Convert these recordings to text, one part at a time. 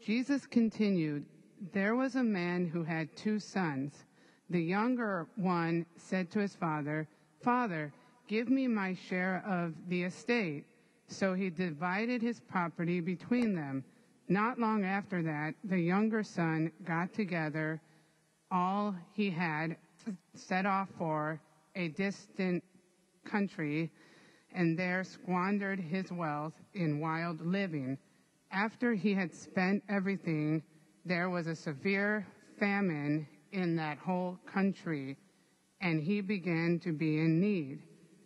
Jesus continued, "There was a man who had 2 sons. The younger one said to his father, 'Father, give me my share of the estate.' So he divided his property between them. Not long after that, the younger son got together all he had, set off for a distant country, and there squandered his wealth in wild living. After he had spent everything, there was a severe famine in that whole country, and he began to be in need.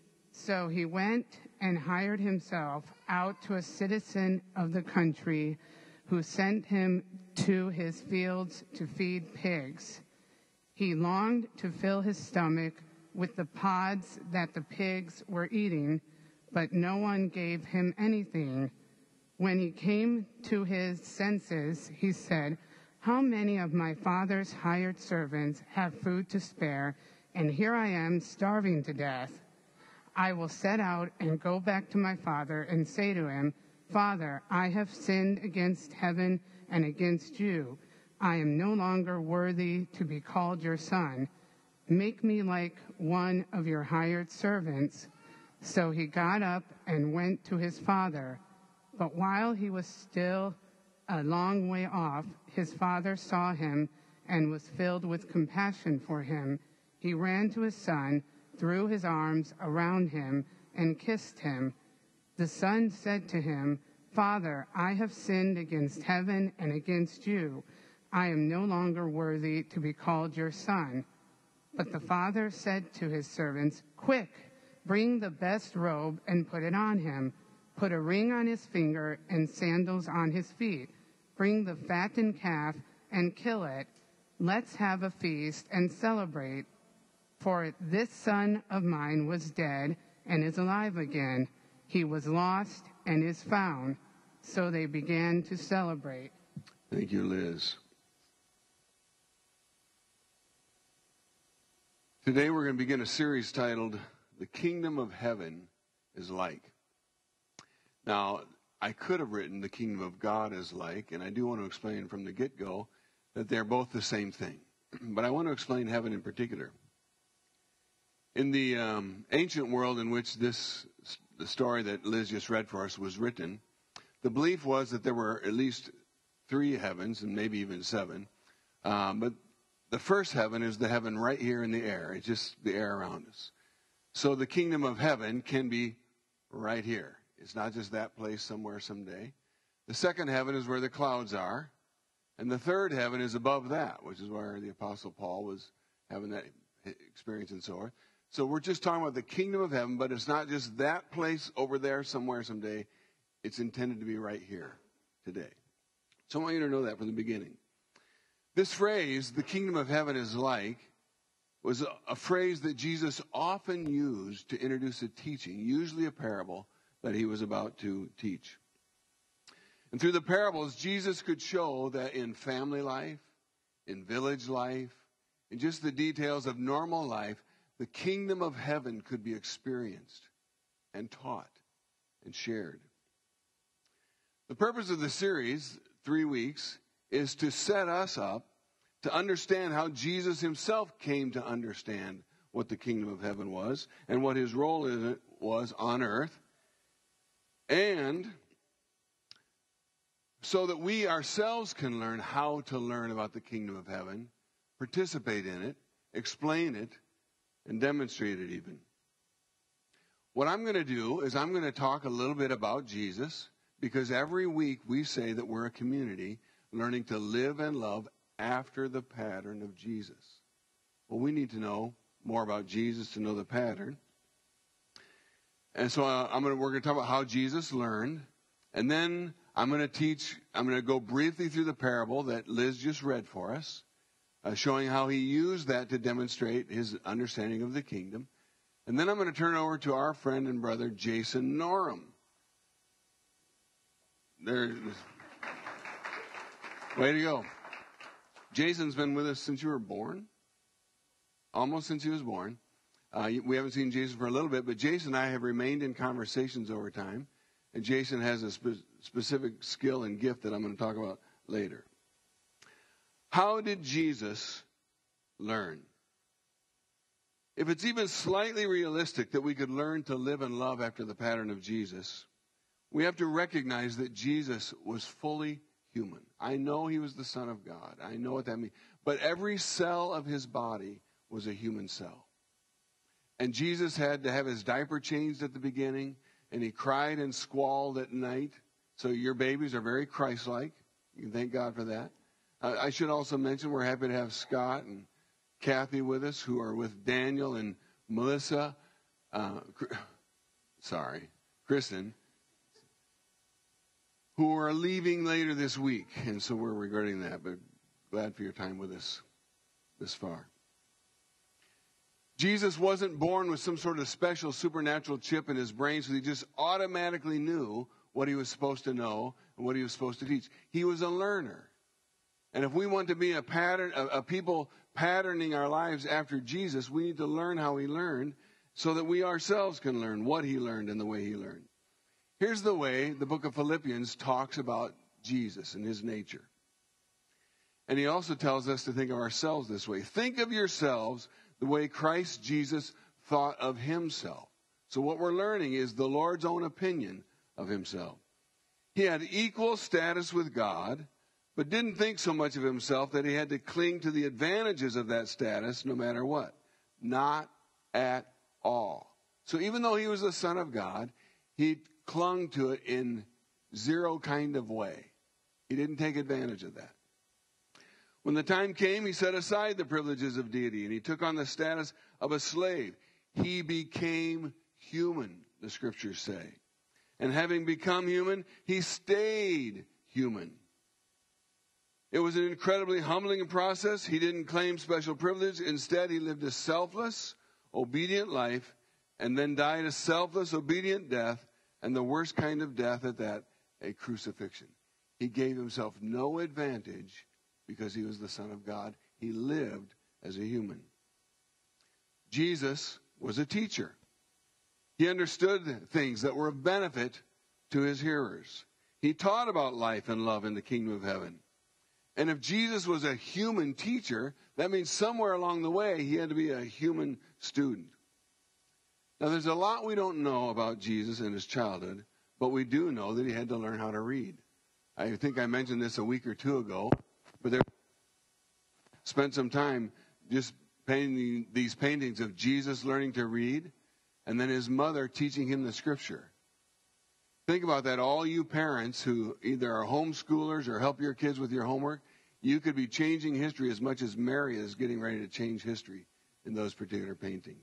So he went and hired himself out to a citizen of the country, who sent him to his fields to feed pigs. He longed to fill his stomach with the pods that the pigs were eating, but no one gave him anything. When he came to his senses, he said, 'How many of my father's hired servants have food to spare, and here I am starving to death? I will set out and go back to my father and say to him, Father, I have sinned against heaven and against you. I am no longer worthy to be called your son. Make me like one of your hired servants.' So he got up and went to his father. But while he was still a long way off, his father saw him and was filled with compassion for him. He ran to his son, threw his arms around him, and kissed him. The son said to him, 'Father, I have sinned against heaven and against you. I am no longer worthy to be called your son.' But the father said to his servants, 'Quick, bring the best robe and put it on him. Put a ring on his finger and sandals on his feet. Bring the fattened calf and kill it. Let's have a feast and celebrate. For this son of mine was dead and is alive again. He was lost and is found.' So they began to celebrate." Thank you, Liz. Today we're going to begin a series titled, "The Kingdom of Heaven is Like." Now, I could have written "The Kingdom of God is Like," and I do want to explain from the get-go that they're both the same thing. But I want to explain heaven in particular. In the ancient world in which the story that Liz just read for us was written, the belief was that there were at least 3 heavens and maybe even 7. But the first heaven is the heaven right here in the air. It's just the air around us. So the kingdom of heaven can be right here. It's not just that place somewhere someday. The second heaven is where the clouds are. And the third heaven is above that, which is where the Apostle Paul was having that experience and so on. So we're just talking about the kingdom of heaven, but it's not just that place over there somewhere someday. It's intended to be right here today. So I want you to know that from the beginning. This phrase, "the kingdom of heaven is like," was a phrase that Jesus often used to introduce a teaching, usually a parable that he was about to teach. And through the parables, Jesus could show that in family life, in village life, in just the details of normal life, the kingdom of heaven could be experienced and taught and shared. The purpose of the series, 3 weeks, is to set us up to understand how Jesus himself came to understand what the kingdom of heaven was and what his role in it was on earth, and so that we ourselves can learn how to learn about the kingdom of heaven, participate in it, explain it, and demonstrate it even. What I'm going to do is I'm going to talk a little bit about Jesus, because every week we say that we're a community learning to live and love after the pattern of Jesus. Well, we need to know more about Jesus to know the pattern. And so we're going to talk about how Jesus learned. And then I'm going to go briefly through the parable that Liz just read for us, showing how he used that to demonstrate his understanding of the kingdom. And then I'm going to turn it over to our friend and brother, Jason Norum. Way to go. Jason's been with us since you were born. Almost since he was born. We haven't seen Jason for a little bit, but Jason and I have remained in conversations over time. And Jason has a specific skill and gift that I'm going to talk about later. How did Jesus learn? If it's even slightly realistic that we could learn to live and love after the pattern of Jesus, we have to recognize that Jesus was fully human. I know he was the Son of God. I know what that means. But every cell of his body was a human cell. And Jesus had to have his diaper changed at the beginning, and he cried and squalled at night. So your babies are very Christ-like. You can thank God for that. I should also mention we're happy to have Scott and Kathy with us, who are with Daniel and Melissa. Kristen, who are leaving later this week. And so we're regretting that, but glad for your time with us this far. Jesus wasn't born with some sort of special supernatural chip in his brain, so he just automatically knew what he was supposed to know and what he was supposed to teach. He was a learner. And if we want to be a people patterning our lives after Jesus, we need to learn how he learned so that we ourselves can learn what he learned and the way he learned. Here's the way the book of Philippians talks about Jesus and his nature. And he also tells us to think of ourselves this way. Think of yourselves the way Christ Jesus thought of himself. So what we're learning is the Lord's own opinion of himself. He had equal status with God, but didn't think so much of himself that he had to cling to the advantages of that status no matter what. Not at all. So even though he was the Son of God, he clung to it in zero kind of way. He didn't take advantage of that. When the time came, he set aside the privileges of deity, and he took on the status of a slave. He became human, the scriptures say. And having become human, he stayed human. It was an incredibly humbling process. He didn't claim special privilege. Instead, he lived a selfless, obedient life and then died a selfless, obedient death, and the worst kind of death at that, a crucifixion. He gave himself no advantage because he was the Son of God. He lived as a human. Jesus was a teacher. He understood things that were of benefit to his hearers. He taught about life and love in the kingdom of heaven. And if Jesus was a human teacher, that means somewhere along the way he had to be a human student. Now, there's a lot we don't know about Jesus in his childhood, but we do know that he had to learn how to read. I think I mentioned this a week or two ago, but there spent some time just painting these paintings of Jesus learning to read, and then his mother teaching him the scripture. Think about that, all you parents who either are homeschoolers or help your kids with your homework. You could be changing history as much as Mary is getting ready to change history in those particular paintings.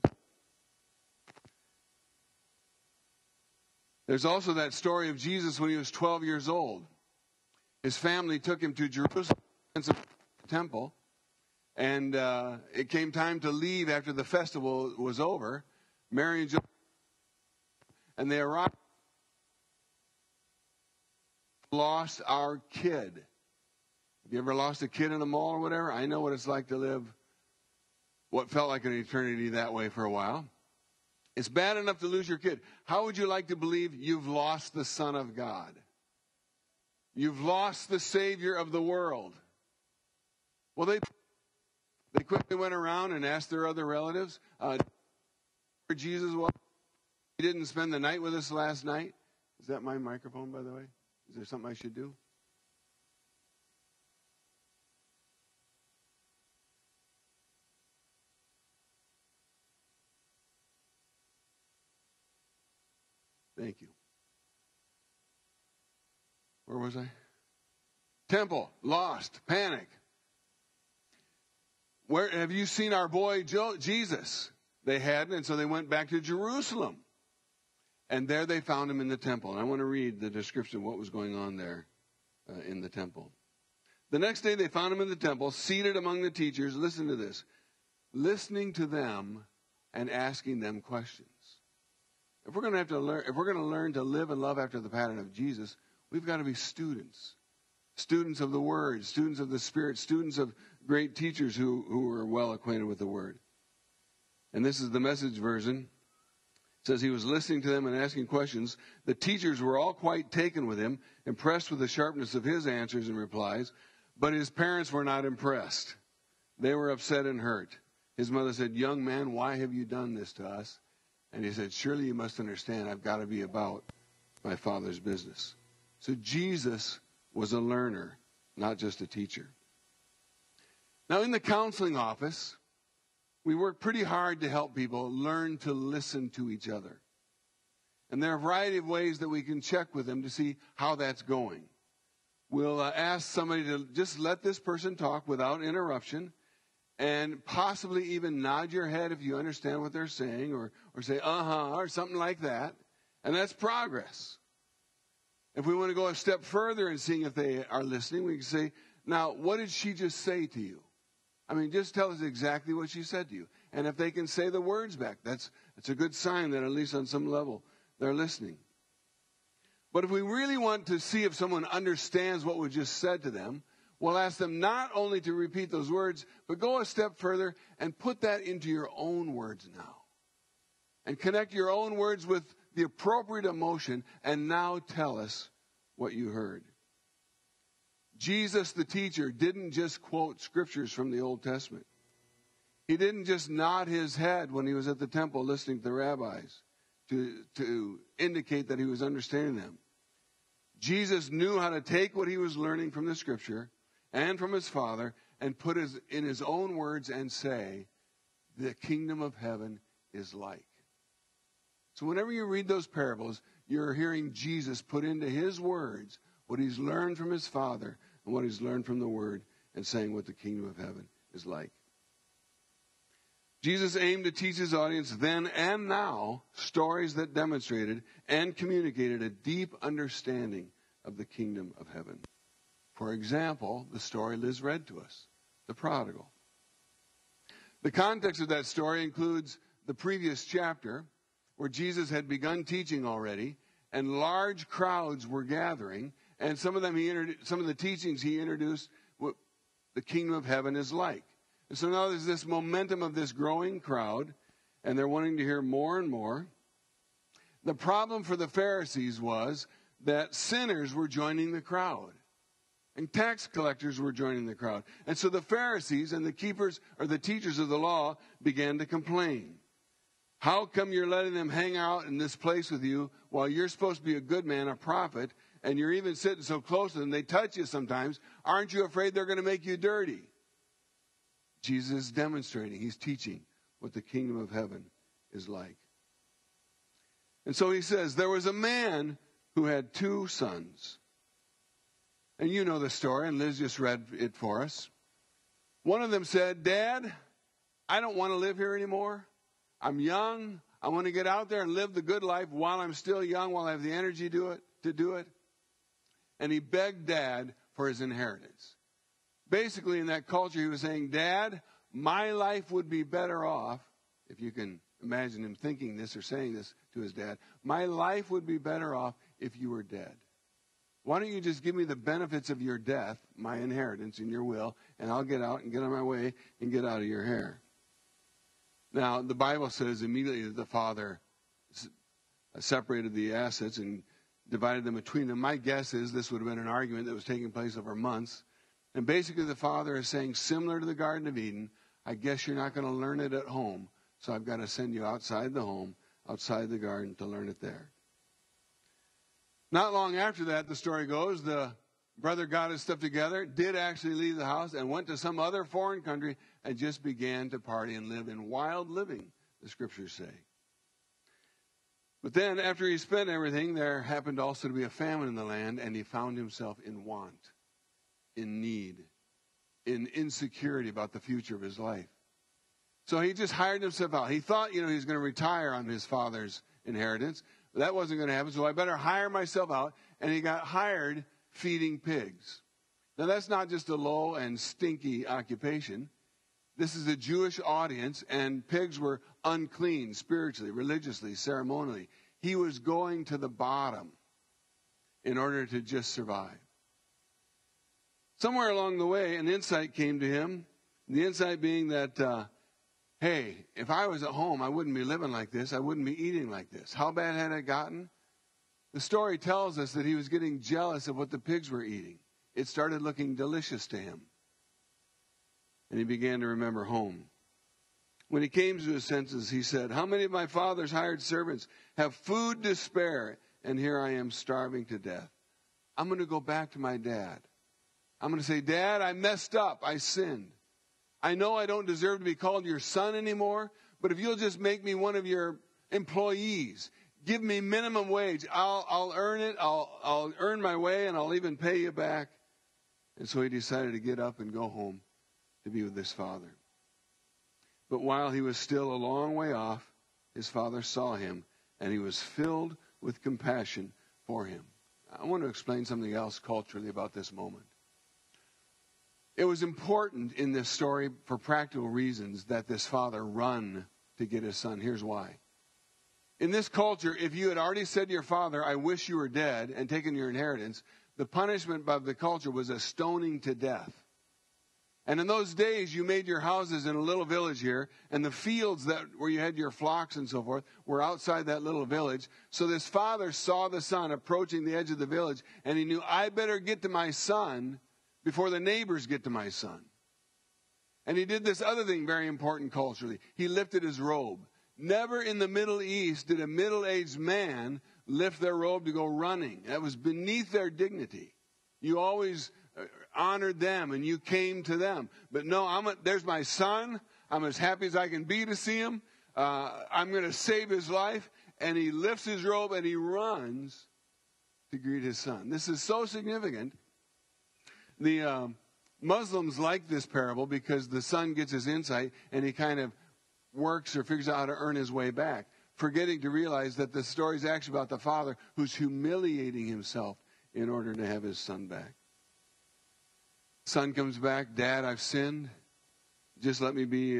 There's also that story of Jesus when he was 12 years old. His family took him to Jerusalem, the temple, and it came time to leave after the festival was over. Mary and Joseph, and they arrived. Lost our kid. Have you ever lost a kid in a mall or whatever? I know what it's like to live what felt like an eternity that way for a while. It's bad enough to lose your kid. How would you like to believe you've lost the Son of God? You've lost the Savior of the world. Well, they quickly went around and asked their other relatives, where Jesus was. He didn't spend the night with us last night. Is that my microphone, by the way? Is there something I should do? Thank you. Where was I? Temple, lost, panic. Where have you seen our boy Jesus? They hadn't, and so they went back to Jerusalem. And there they found him in the temple. And I want to read the description of what was going on there in the temple. The next day they found him in the temple, seated among the teachers. Listen to this. Listening to them and asking them questions. If we're going to learn to live and love after the pattern of Jesus, we've got to be students. Students of the Word, students of the Spirit, students of great teachers who are well acquainted with the Word. And this is the Message version. It says he was listening to them and asking questions. The teachers were all quite taken with him, impressed with the sharpness of his answers and replies, but his parents were not impressed. They were upset and hurt. His mother said, "Young man, why have you done this to us?" And he said, "Surely you must understand, I've got to be about my Father's business." So Jesus was a learner, not just a teacher. Now, in the counseling office, we work pretty hard to help people learn to listen to each other. And there are a variety of ways that we can check with them to see how that's going. We'll ask somebody to just let this person talk without interruption, and possibly even nod your head if you understand what they're saying, or say, or something like that. And that's progress. If we want to go a step further in seeing if they are listening, we can say, "Now, what did she just say to you?" I mean, just tell us exactly what she said to you. And if they can say the words back, that's a good sign that at least on some level they're listening. But if we really want to see if someone understands what we just said to them, we'll ask them not only to repeat those words, but go a step further and put that into your own words now. And connect your own words with the appropriate emotion, and now tell us what you heard. Jesus, the teacher, didn't just quote scriptures from the Old Testament. He didn't just nod his head when he was at the temple listening to the rabbis to indicate that he was understanding them. Jesus knew how to take what he was learning from the scripture and from his Father and put it in his own words and say, "The kingdom of heaven is like." So whenever you read those parables, you're hearing Jesus put into his words what he's learned from his Father and what he's learned from the Word, and saying what the kingdom of heaven is like. Jesus aimed to teach his audience then and now stories that demonstrated and communicated a deep understanding of the kingdom of heaven. For example, the story Liz read to us, the prodigal. The context of that story includes the previous chapter, where Jesus had begun teaching already, and large crowds were gathering, and some of the teachings he introduced, what the kingdom of heaven is like. And so now there's this momentum of this growing crowd, and they're wanting to hear more and more. The problem for the Pharisees was that sinners were joining the crowd, and tax collectors were joining the crowd. And so the Pharisees and the teachers of the law began to complain. "How come you're letting them hang out in this place with you while you're supposed to be a good man, a prophet, and you're even sitting so close to them, they touch you sometimes? Aren't you afraid they're going to make you dirty?" Jesus is demonstrating, he's teaching what the kingdom of heaven is like. And so he says, there was a man who had 2 sons. And you know the story, and Liz just read it for us. One of them said, "Dad, I don't want to live here anymore. I'm young. I want to get out there and live the good life while I'm still young, while I have the energy to do it. And he begged Dad for his inheritance. Basically, in that culture, he was saying, "Dad, my life would be better off," if you can imagine him thinking this or saying this to his dad, "my life would be better off if you were dead. Why don't you just give me the benefits of your death, my inheritance in your will, and I'll get out and get on my way and get out of your hair." Now, the Bible says immediately that the father separated the assets and divided them between them. My guess is this would have been an argument that was taking place over months. And basically the father is saying, similar to the Garden of Eden, I guess you're not going to learn it at home, so I've got to send you outside the home, outside the garden, to learn it there. Not long after that, the story goes, the brother got his stuff together, did actually leave the house, and went to some other foreign country and just began to party and live in wild living, the scriptures say. But then, after he spent everything, there happened also to be a famine in the land, and he found himself in want, in need, in insecurity about the future of his life. So he just hired himself out. He thought, he was going to retire on his father's inheritance. But that wasn't going to happen, so I better hire myself out. And he got hired feeding pigs. Now, that's not just a low and stinky occupation. This is a Jewish audience, and pigs were unclean spiritually, religiously, ceremonially. He was going to the bottom in order to just survive. Somewhere along the way, an insight came to him. The insight being that, hey, if I was at home, I wouldn't be living like this. I wouldn't be eating like this. How bad had it gotten? The story tells us that he was getting jealous of what the pigs were eating. It started looking delicious to him. And he began to remember home. When he came to his senses, he said, how many of my father's hired servants have food to spare, and here I am starving to death? I'm going to go back to my dad. I'm going to say, Dad, I messed up. I sinned. I know I don't deserve to be called your son anymore, but if you'll just make me one of your employees, give me minimum wage, I'll earn it. I'll earn my way, and I'll even pay you back. And so he decided to get up and go home to be with his father. But while he was still a long way off, his father saw him, and he was filled with compassion for him. I want to explain something else culturally about this moment. It was important in this story for practical reasons that this father run to get his son. Here's why. In this culture, if you had already said to your father, I wish you were dead, and taken your inheritance, the punishment by the culture was a stoning to death. And in those days, you made your houses in a little village here, and the fields where you had your flocks and so forth were outside that little village. So this father saw the son approaching the edge of the village, and he knew, I better get to my son before the neighbors get to my son. And he did this other thing very important culturally. He lifted his robe. Never in the Middle East did a middle-aged man lift their robe to go running. That was beneath their dignity. You always honored them, and you came to them. But no, there's my son. I'm as happy as I can be to see him. I'm going to save his life. And he lifts his robe, and he runs to greet his son. This is so significant. The Muslims like this parable because the son gets his insight, and he kind of works or figures out how to earn his way back, forgetting to realize that the story is actually about the father who's humiliating himself in order to have his son back. Son comes back, Dad, I've sinned. Just let me be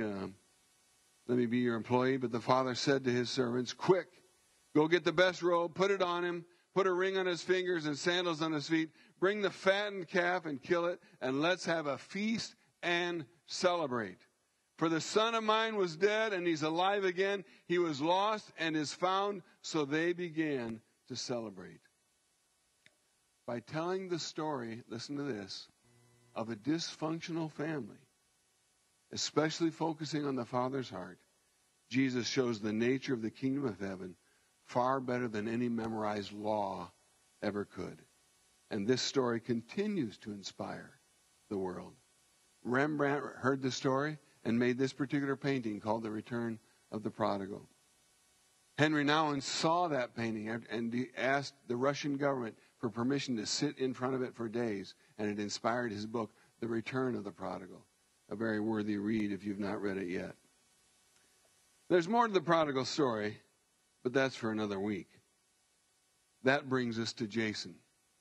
your employee. But the father said to his servants, quick, go get the best robe, put it on him, put a ring on his fingers and sandals on his feet. Bring the fattened calf and kill it, and let's have a feast and celebrate. For the son of mine was dead, and he's alive again. He was lost and is found. So they began to celebrate. By telling the story, listen to this, of a dysfunctional family, especially focusing on the father's heart, Jesus shows the nature of the kingdom of heaven far better than any memorized law ever could. And this story continues to inspire the world. Rembrandt heard the story and made this particular painting called The Return of the Prodigal. Henry Nouwen saw that painting and he asked the Russian government for permission to sit in front of it for days, and it inspired his book, The Return of the Prodigal, a very worthy read if you've not read it yet. There's more to the prodigal story, but that's for another week. That brings us to Jason.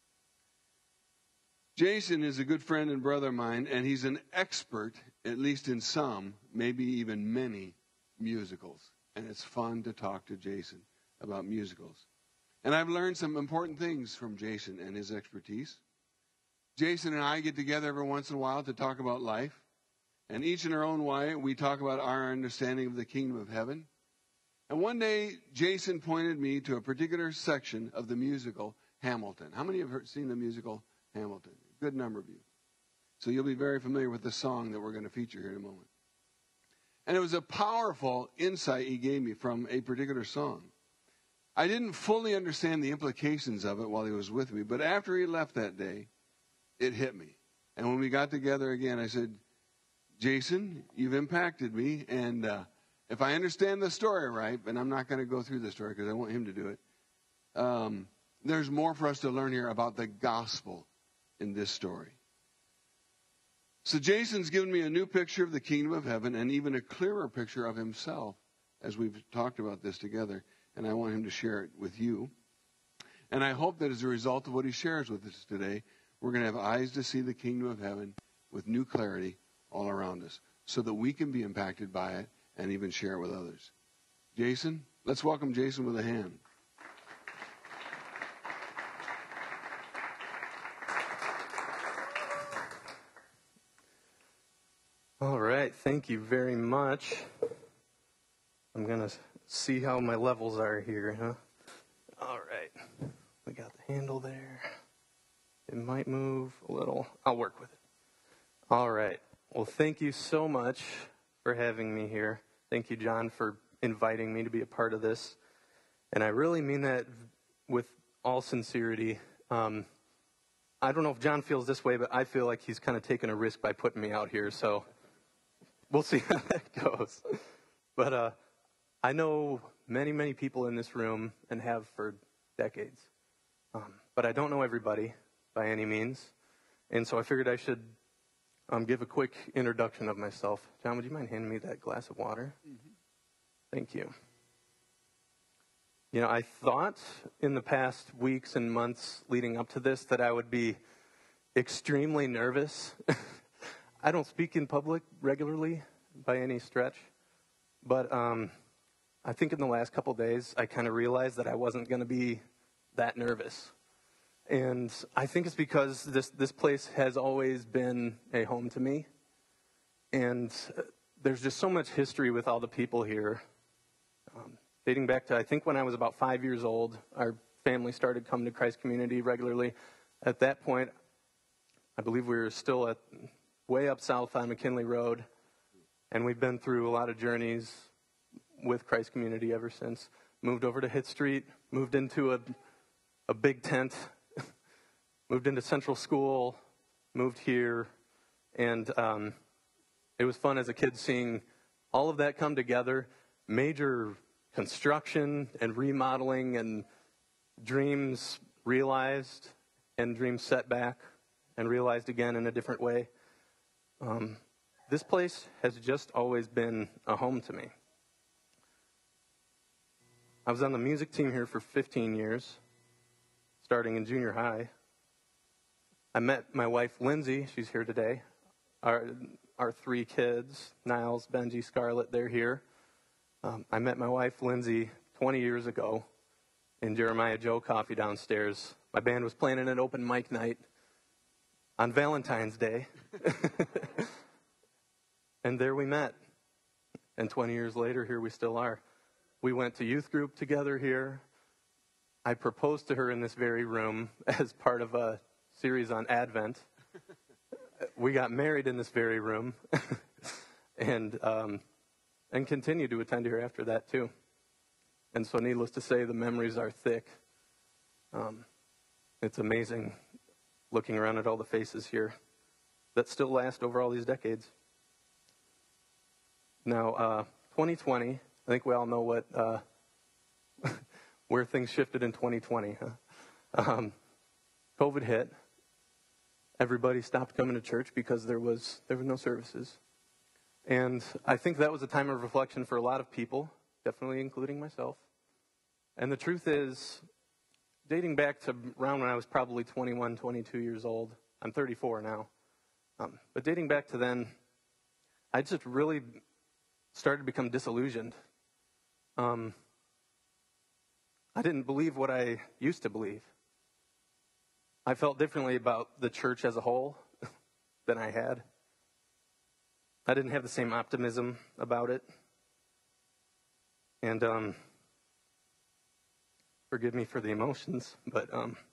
Jason is a good friend and brother of mine, and he's an expert, at least in some, maybe even many, musicals. And it's fun to talk to Jason about musicals. And I've learned some important things from Jason and his expertise. Jason and I get together every once in a while to talk about life. And each in our own way, we talk about our understanding of the kingdom of heaven. And one day, Jason pointed me to a particular section of the musical Hamilton. How many have seen the musical Hamilton? A good number of you. So you'll be very familiar with the song that we're going to feature here in a moment. And it was a powerful insight he gave me from a particular song. I didn't fully understand the implications of it while he was with me, but after he left that day, it hit me. And when we got together again, I said, Jason, you've impacted me, and if I understand the story right, and I'm not going to go through the story because I want him to do it, there's more for us to learn here about the gospel in this story. So Jason's given me a new picture of the kingdom of heaven and even a clearer picture of himself as we've talked about this together, and I want him to share it with you. And I hope that as a result of what he shares with us today, we're going to have eyes to see the kingdom of heaven with new clarity all around us so that we can be impacted by it and even share it with others. Jason, let's welcome Jason with a hand. All right, thank you very much. I'm going to see how my levels are here, huh? All right. We got the handle there. It might move a little. I'll work with it. All right. Well, thank you so much for having me here. Thank you, John, for inviting me to be a part of this. And I really mean that with all sincerity. I don't know if John feels this way, but I feel like he's kind of taken a risk by putting me out here. So we'll see how that goes. But I know many, many people in this room and have for decades. But I don't know everybody by any means. And so I figured I should give a quick introduction of myself. John, would you mind handing me that glass of water? Mm-hmm. Thank you. You know, I thought in the past weeks and months leading up to this that I would be extremely nervous. I don't speak in public regularly by any stretch. But I think in the last couple days, I kind of realized that I wasn't going to be that nervous. And I think it's because this place has always been a home to me. And there's just so much history with all the people here. Dating back to, I think, when I was about 5 years old, our family started coming to Christ Community regularly. At that point, I believe we were still way up south on McKinley Road. And we've been through a lot of journeys with Christ Community ever since. Moved over to Hitt Street, moved into a big tent, moved into Central School, moved here, and it was fun as a kid seeing all of that come together, major construction and remodeling and dreams realized and dreams set back and realized again in a different way. This place has just always been a home to me. I was on the music team here for 15 years, starting in junior high. I met my wife, Lindsay. She's here today. Our 3 kids, Niles, Benji, Scarlett, they're here. I met my wife, Lindsay, 20 years ago in Jeremiah Joe Coffee downstairs. My band was playing an open mic night on Valentine's Day. And there we met. And 20 years later, here we still are. We went to youth group together here. I proposed to her in this very room as part of a series on Advent. We got married in this very room and continued to attend here after that too. And so needless to say, the memories are thick. It's amazing looking around at all the faces here that still last over all these decades. Now, 2020, I think we all know what where things shifted in 2020. COVID hit. Everybody stopped coming to church because there were no services. And I think that was a time of reflection for a lot of people, definitely including myself. And the truth is, dating back to around when I was probably 21, 22 years old, I'm 34 now, but dating back to then, I just really started to become disillusioned. I didn't believe what I used to believe. I felt differently about the church as a whole than I had. I didn't have the same optimism about it. And forgive me for the emotions, but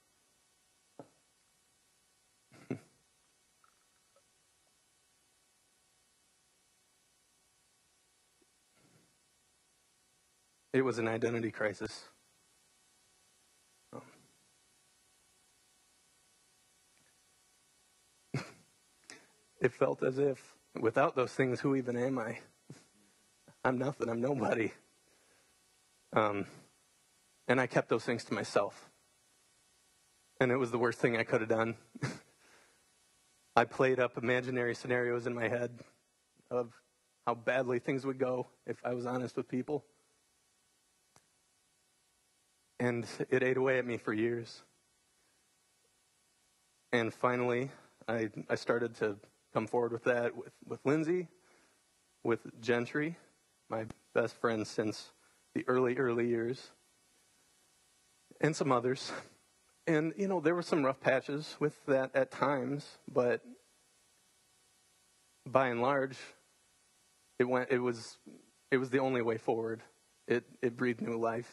it was an identity crisis. It felt as if, without those things, who even am I? I'm nothing. I'm nobody. And I kept those things to myself. And it was the worst thing I could have done. I played up imaginary scenarios in my head of how badly things would go if I was honest with people. And it ate away at me for years. And finally, I started to come forward with that with Lindsay, with Gentry, my best friend since the early years, and some others. And, you know, there were some rough patches with that at times, but by and large, it was it was the only way forward. It breathed new life.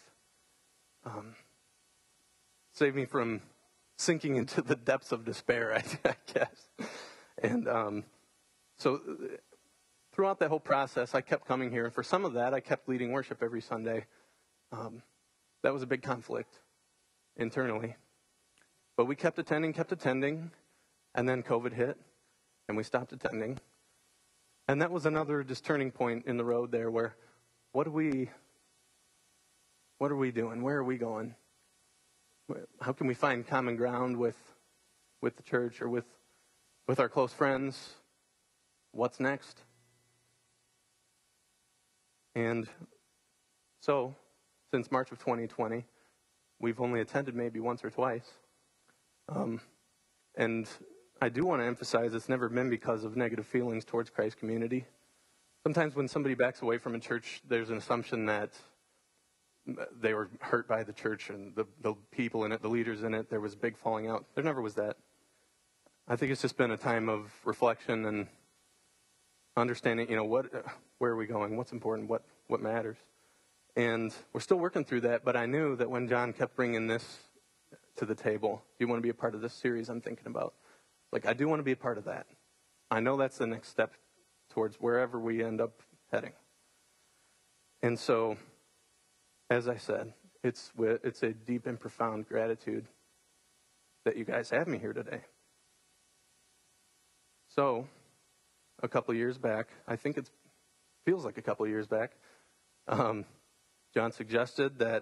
Saved me from sinking into the depths of despair, I guess. And so throughout that whole process, I kept coming here. And for some of that, I kept leading worship every Sunday. That was a big conflict internally. But we kept attending, and then COVID hit, and we stopped attending. And that was another just turning point in the road there where, what are we doing? Where are we going? How can we find common ground with the church or with our close friends? What's next? And so, since March of 2020, we've only attended maybe once or twice. And I do want to emphasize it's never been because of negative feelings towards Christ community. Sometimes when somebody backs away from a church, there's an assumption that they were hurt by the church and the people in it, the leaders in it. There was big falling out. There never was that. I think it's just been a time of reflection and understanding, where are we going? What's important? What matters? And we're still working through that, but I knew that when John kept bringing this to the table, do you want to be a part of this series I'm thinking about? I do want to be a part of that. I know that's the next step towards wherever we end up heading. And so, as I said, it's a deep and profound gratitude that you guys have me here today. So, a couple of years back, I think it feels like a couple of years back, John suggested that,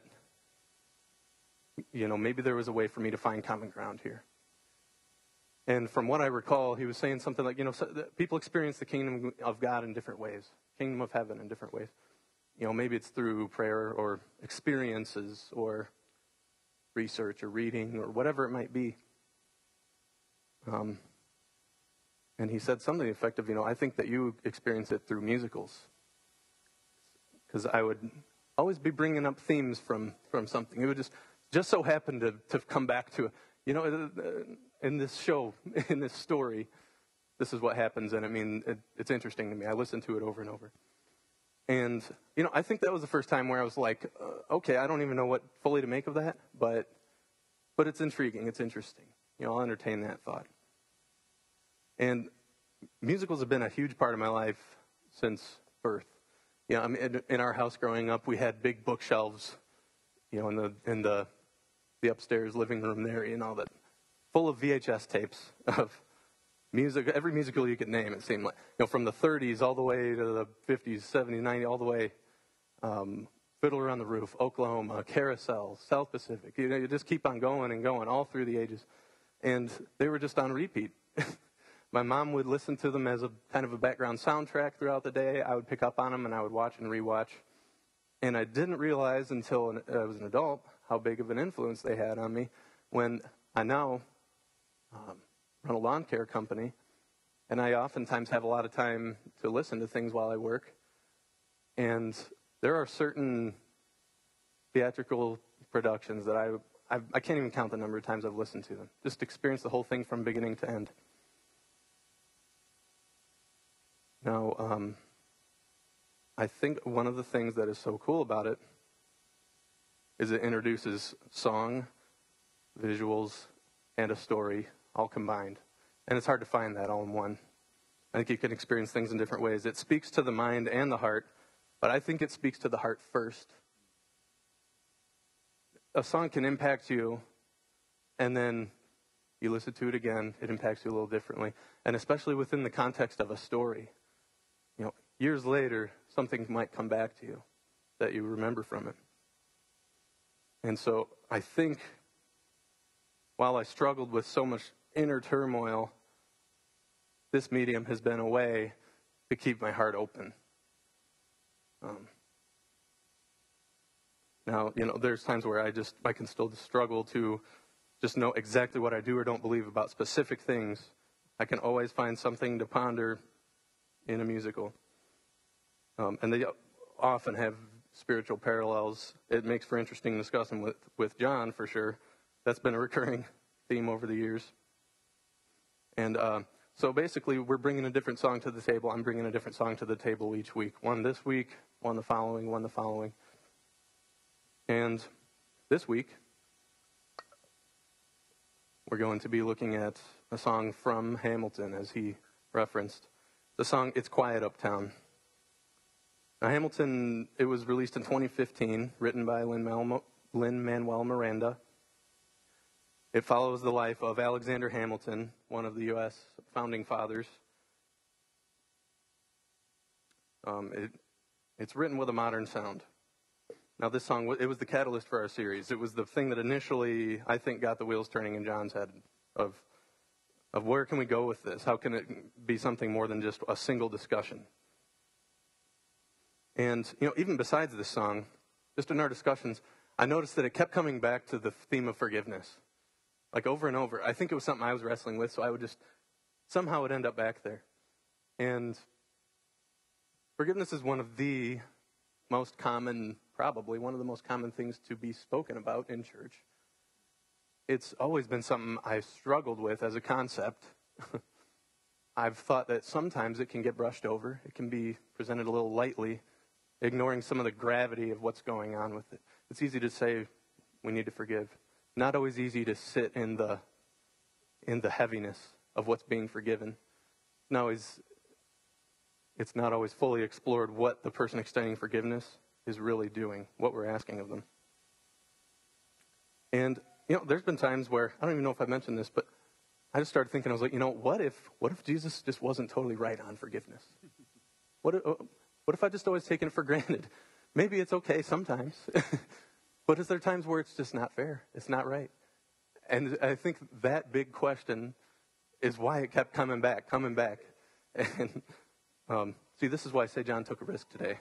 maybe there was a way for me to find common ground here. And from what I recall, he was saying something like, people experience the kingdom of God in different ways, kingdom of heaven in different ways. Maybe it's through prayer or experiences or research or reading or whatever it might be. And he said something effective, I think that you experience it through musicals. Because I would always be bringing up themes from something. It would just so happen to come back to, in this show, in this story, this is what happens. And it's interesting to me. I listen to it over and over. And, I think that was the first time where I was like, okay, I don't even know what fully to make of that, but it's intriguing. It's interesting. I'll entertain that thought. And musicals have been a huge part of my life since birth. In our house growing up, we had big bookshelves, in the upstairs living room there, all that, full of VHS tapes of music, every musical you could name, it seemed like. From the 30s all the way to the 50s, 70s, 90s, all the way, Fiddler on the Roof, Oklahoma, Carousel, South Pacific. You just keep on going and going all through the ages. And they were just on repeat. My mom would listen to them as a kind of a background soundtrack throughout the day. I would pick up on them and I would watch and rewatch. And I didn't realize until I was an adult how big of an influence they had on me when I now run a lawn care company. And I oftentimes have a lot of time to listen to things while I work. And there are certain theatrical productions that I can't even count the number of times I've listened to them. Just experience the whole thing from beginning to end. Now, I think one of the things that is so cool about it is it introduces song, visuals, and a story all combined. And it's hard to find that all in one. I think you can experience things in different ways. It speaks to the mind and the heart, but I think it speaks to the heart first. A song can impact you, and then you listen to it again, it impacts you a little differently. And especially within the context of a story. Years later, something might come back to you that you remember from it. And so I think while I struggled with so much inner turmoil, this medium has been a way to keep my heart open. Now, there's times where I can still struggle to just know exactly what I do or don't believe about specific things. I can always find something to ponder in a musical. And they often have spiritual parallels. It makes for interesting discussion with John, for sure. That's been a recurring theme over the years. And So basically, we're bringing a different song to the table. I'm bringing a different song to the table each week. One this week, one the following, one the following. And this week, we're going to be looking at a song from Hamilton, as he referenced. The song, It's Quiet Uptown. Now, Hamilton, it was released in 2015, written by Lin-Manuel Miranda. It follows the life of Alexander Hamilton, one of the U.S. founding fathers. It's written with a modern sound. Now, this song, it was the catalyst for our series. It was the thing that initially, I think, got the wheels turning in John's head of where can we go with this? How can it be something more than just a single discussion? And, even besides this song, just in our discussions, I noticed that it kept coming back to the theme of forgiveness. Like over and over. I think it was something I was wrestling with, so I would just, somehow would end up back there. And forgiveness is one of the most common, probably one of the most common things to be spoken about in church. It's always been something I've struggled with as a concept. I've thought that sometimes it can get brushed over. It can be presented a little lightly, ignoring some of the gravity of what's going on with it. It's easy to say we need to forgive. Not always easy to sit in the heaviness of what's being forgiven. It's not always fully explored what the person extending forgiveness is really doing, what we're asking of them. And, there's been times where, I don't even know if I mentioned this, but I just started thinking, I was like, what if Jesus just wasn't totally right on forgiveness? What if I just always taken it for granted? Maybe it's okay sometimes. But is there times where it's just not fair? It's not right. And I think that big question is why it kept coming back. And see, this is why I say John took a risk today.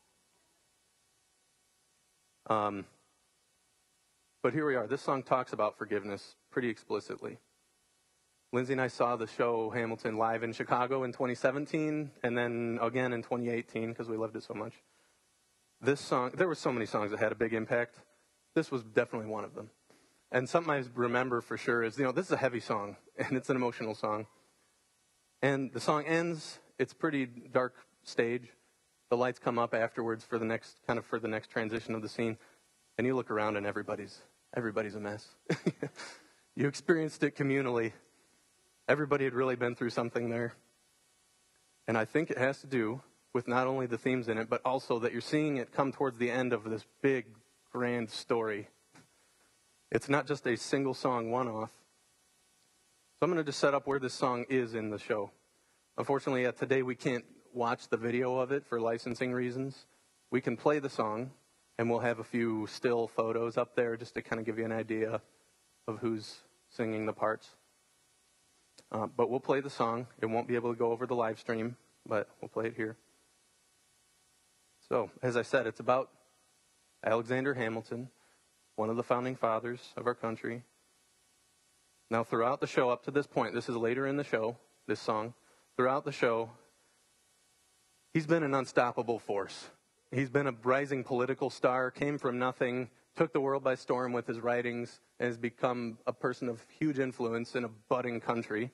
But here we are. This song talks about forgiveness pretty explicitly. Lindsay and I saw the show Hamilton live in Chicago in 2017, and then again in 2018 because we loved it so much. This song, there were so many songs that had a big impact. This was definitely one of them. And something I remember for sure is, this is a heavy song, and it's an emotional song. And the song ends, it's pretty dark stage. The lights come up afterwards for the next transition of the scene. And you look around and everybody's a mess. You experienced it communally. Everybody had really been through something there. And I think it has to do with not only the themes in it, but also that you're seeing it come towards the end of this big, grand story. It's not just a single song one-off. So I'm going to just set up where this song is in the show. Unfortunately, today we can't watch the video of it for licensing reasons. We can play the song, and we'll have a few still photos up there just to kind of give you an idea of who's singing the parts. But we'll play the song. It won't be able to go over the live stream, but we'll play it here. So, as I said, it's about Alexander Hamilton, one of the founding fathers of our country. Now, throughout the show, up to this point, this is later in the show, this song, throughout the show, he's been an unstoppable force. He's been a rising political star, came from nothing, took the world by storm with his writings, and has become a person of huge influence in a budding country.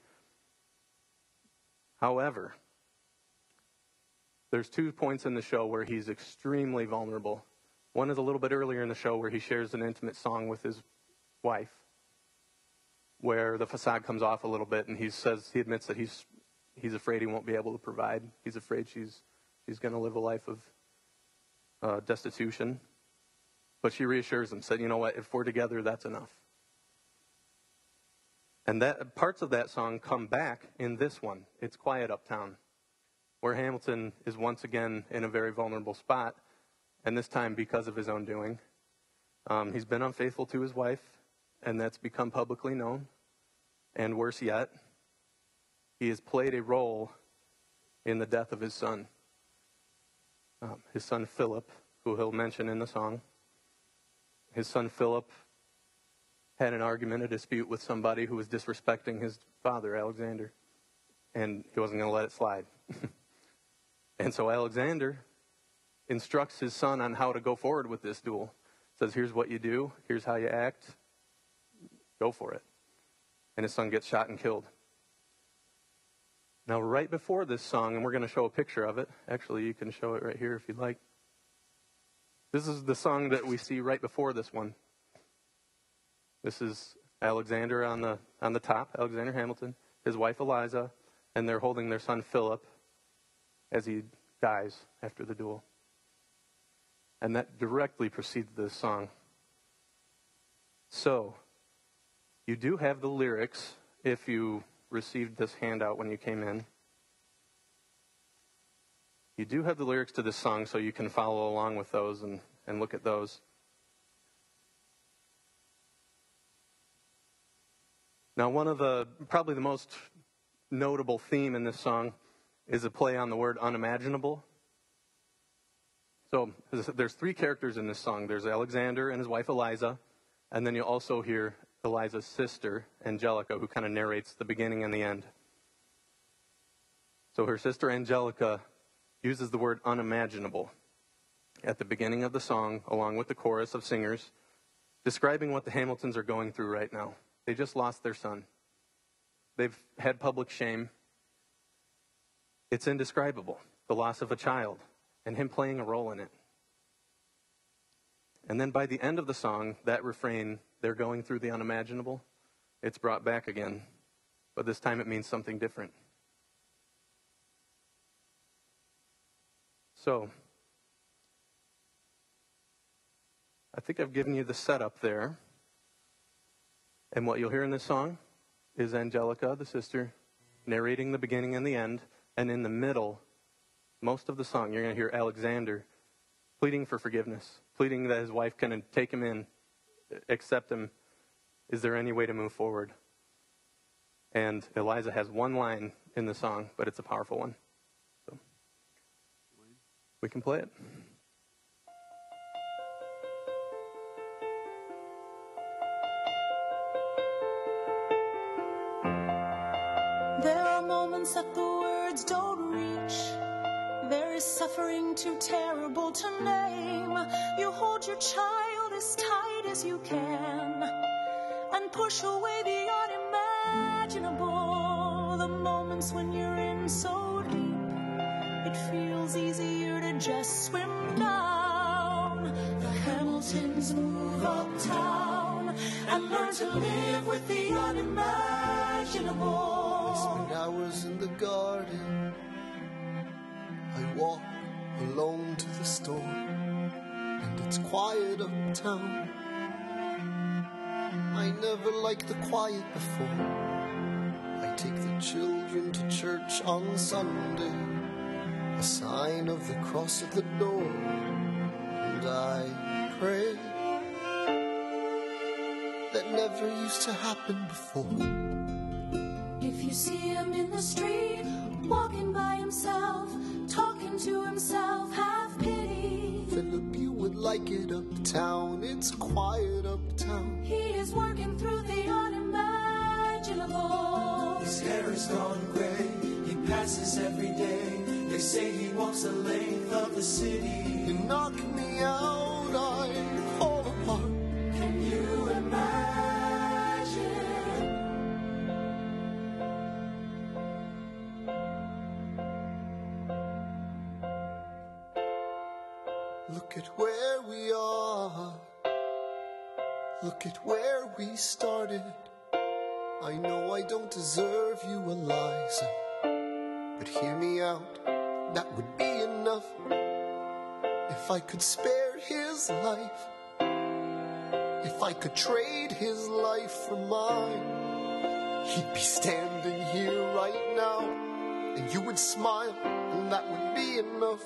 However, there's 2 points in the show where he's extremely vulnerable. One is a little bit earlier in the show where he shares an intimate song with his wife, where the facade comes off a little bit, and he admits that he's afraid he won't be able to provide. He's afraid she's going to live a life of destitution. But she reassures him, said, if we're together, that's enough. And that parts of that song come back in this one, It's Quiet Uptown, where Hamilton is once again in a very vulnerable spot, and this time because of his own doing. He's been unfaithful to his wife, and that's become publicly known. And worse yet, he has played a role in the death of his son Philip, who he'll mention in the song. His son Philip had an argument, a dispute with somebody who was disrespecting his father, Alexander, and he wasn't going to let it slide. And so Alexander instructs his son on how to go forward with this duel. Says, here's what you do, here's how you act, go for it. And his son gets shot and killed. Now, right before this song, and we're going to show a picture of it. Actually, you can show it right here if you'd like. This is the song that we see right before this one. This is Alexander on the top, Alexander Hamilton, his wife Eliza, and they're holding their son Philip as he dies after the duel. And that directly precedes this song. So, you do have the lyrics if you received this handout when you came in. You do have the lyrics to this song, so you can follow along with those and look at those. Now, one of probably the most notable theme in this song is a play on the word unimaginable. So there's three characters in this song. There's Alexander and his wife Eliza, and then you also hear Eliza's sister, Angelica, who kind of narrates the beginning and the end. So her sister Angelica uses the word unimaginable at the beginning of the song, along with the chorus of singers, describing what the Hamiltons are going through right now. They just lost their son. They've had public shame. It's indescribable, the loss of a child, and him playing a role in it. And then by the end of the song, that refrain, they're going through the unimaginable, it's brought back again. But this time it means something different. So, I think I've given you the setup there. And what you'll hear in this song is Angelica, the sister, narrating the beginning and the end. And in the middle, most of the song, you're going to hear Alexander pleading for forgiveness, pleading that his wife can take him in, accept him. Is there any way to move forward? And Eliza has one line in the song, but it's a powerful one. So we can play it. There are moments that the words don't reach. There is suffering too terrible to name. You hold your child as tight as you can and push away the unimaginable. The moments when you're in so deep, it feels easier to just swim down. The Hamiltons move uptown and learn to live with the unimaginable. When I was in the garden, I walk alone to the store, and it's quiet uptown. I never liked the quiet before. I take the children to church on Sunday, a sign of the cross at the door, and I pray. That never used to happen before. If you see him in the street, walking by himself, talking to himself, have pity. Philip, you would like it uptown, it's quiet uptown. He is working through the unimaginable. His hair is gone gray, he passes every day. They say he walks the length of the city. You knock me out, I fall apart. Can you imagine? Look at where we are. Look at where we started. I know I don't deserve you, Eliza, but hear me out, that would be enough. If I could spare his life, if I could trade his life for mine, he'd be standing here right now, and you would smile, and that would be enough.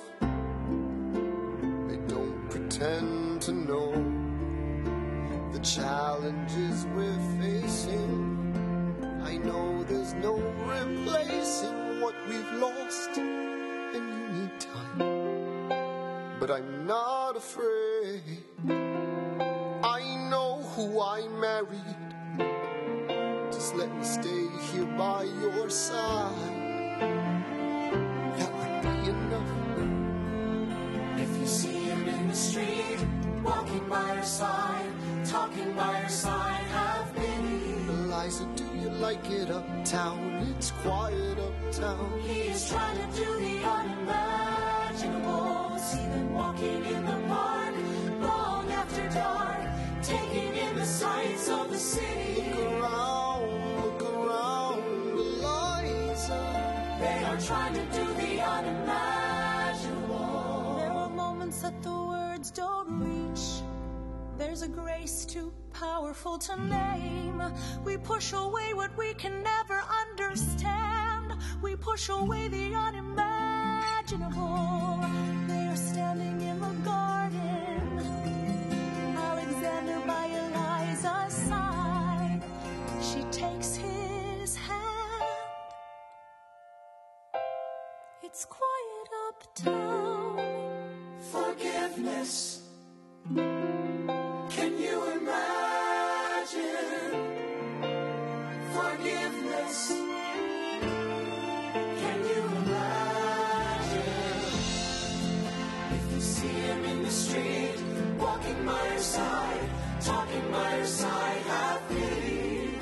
I don't pretend to know the challenges we're facing. I know there's no replacing what we've lost, and you need time. But I'm not afraid. I know who I married. Just let me stay here by your side. That would be enough. If you see him in the street, walking by her side, talking by her side, have pity. Eliza, do you like it uptown. It's quiet uptown. He is trying to do the unimaginable. See them walking in the park long after dark, taking in the sights of the city. Look around, Eliza. They are trying to do the unimaginable. There are moments that the words don't reach. There's a grace too powerful to name. We push away what we can never understand. We push away the unimaginable. They are standing in the garden, Alexander by Eliza's side. She takes his hand. It's quiet uptown. Forgiveness. Can you imagine? Forgiveness. Can you imagine? If you see him in the street, walking by your side, talking by your side, have pity.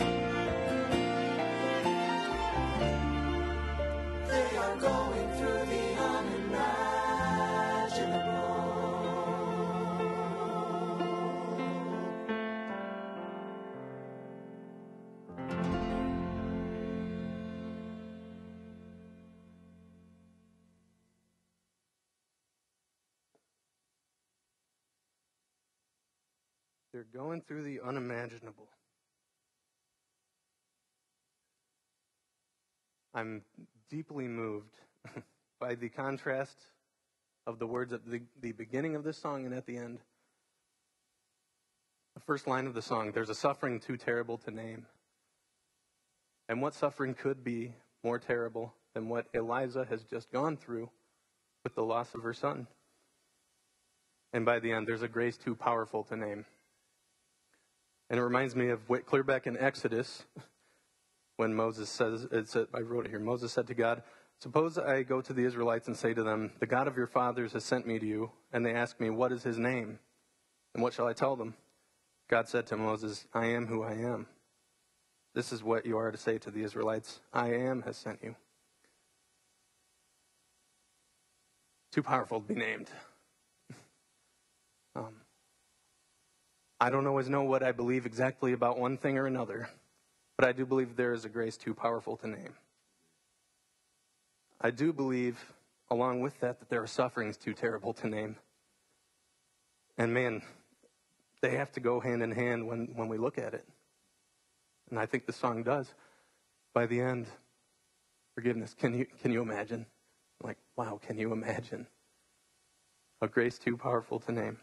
They are going through the unimaginable. They're going through the unimaginable. I'm deeply moved by the contrast of the words at the beginning of this song and at the end. The first line of the song, there's a suffering too terrible to name. And what suffering could be more terrible than what Eliza has just gone through with the loss of her son? And by the end, there's a grace too powerful to name. And it reminds me of clear back in Exodus, when Moses says, I wrote it here, Moses said to God, suppose I go to the Israelites and say to them, the God of your fathers has sent me to you, and they ask me, what is his name? And what shall I tell them? God said to Moses, I am who I am. This is what you are to say to the Israelites, I am has sent you. Too powerful to be named. I don't always know what I believe exactly about one thing or another, but I do believe there is a grace too powerful to name. I do believe, along with that there are sufferings too terrible to name. And man, they have to go hand in hand when we look at it. And I think the song does. By the end, forgiveness. Can you imagine? Like, wow, can you imagine? A grace too powerful to name.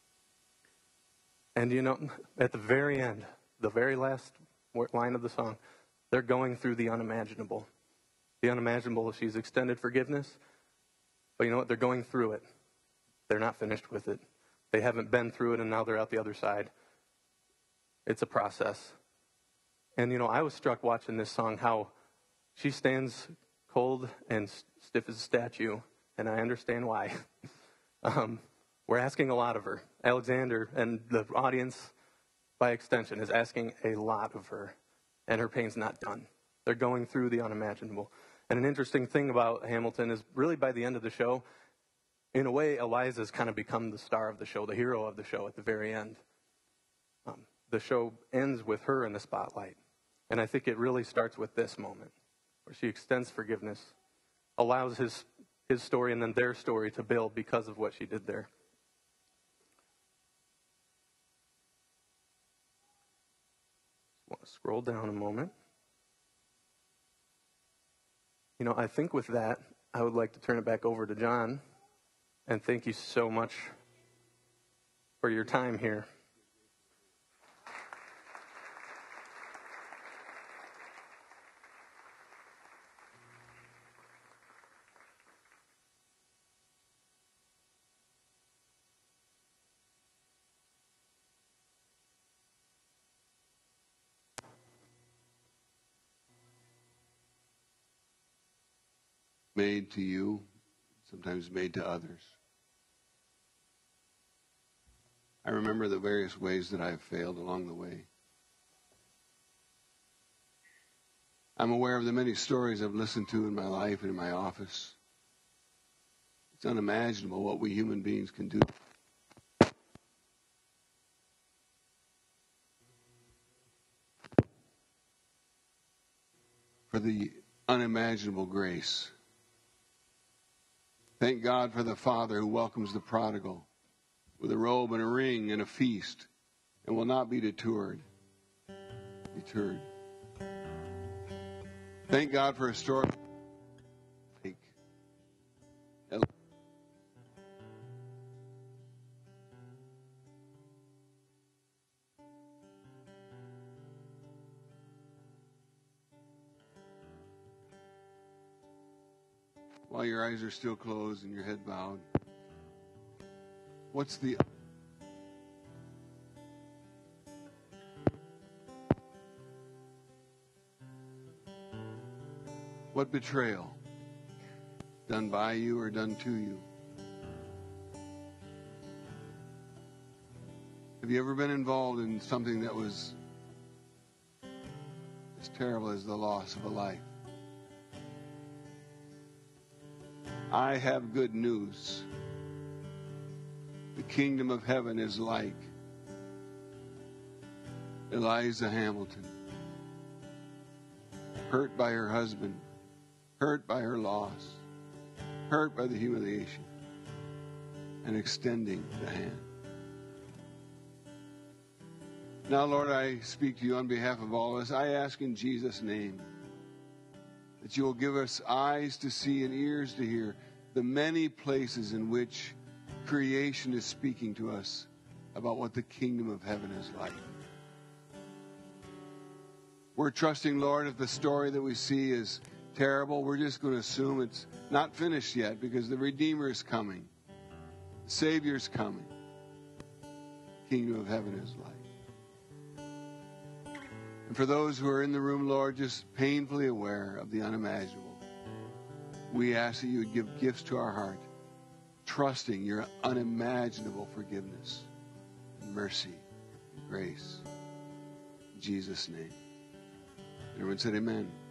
And you know, at the very end, the very last line of the song, they're going through the unimaginable. The unimaginable, she's extended forgiveness, but you know what? They're going through it. They're not finished with it. They haven't been through it, and now they're out the other side. It's a process. And you know, I was struck watching this song, how she stands cold and stiff as a statue, and I understand why. We're asking a lot of her. Alexander and the audience, by extension, is asking a lot of her, and her pain's not done. They're going through the unimaginable. And an interesting thing about Hamilton is really by the end of the show, in a way, Eliza's kind of become the star of the show, the hero of the show at the very end. The show ends with her in the spotlight. And I think it really starts with this moment, where she extends forgiveness, allows his story and then their story to build because of what she did there. I want to scroll down a moment. You know, I think with that, I would like to turn it back over to John. And thank you so much for your time here. Made to you, sometimes made to others. I remember the various ways that I have failed along the way. I'm aware of the many stories I've listened to in my life and in my office. It's unimaginable what we human beings can do. For the unimaginable grace. Thank God for the Father who welcomes the prodigal with a robe and a ring and a feast and will not be deterred. Thank God for a story. While your eyes are still closed and your head bowed, what betrayal done by you or done to you? Have you ever been involved in something that was as terrible as the loss of a life? I have good news. The kingdom of heaven is like Eliza Hamilton, hurt by her husband, hurt by her loss, hurt by the humiliation, and extending the hand. Now, Lord, I speak to you on behalf of all of us. I ask in Jesus' name that you will give us eyes to see and ears to hear the many places in which creation is speaking to us about what the kingdom of heaven is like. We're trusting, Lord, if the story that we see is terrible, we're just going to assume it's not finished yet because the Redeemer is coming. The Savior is coming. The kingdom of heaven is like. And for those who are in the room, Lord, just painfully aware of the unimaginable, we ask that you would give gifts to our heart, trusting your unimaginable forgiveness and mercy and grace. In Jesus' name. Everyone said amen.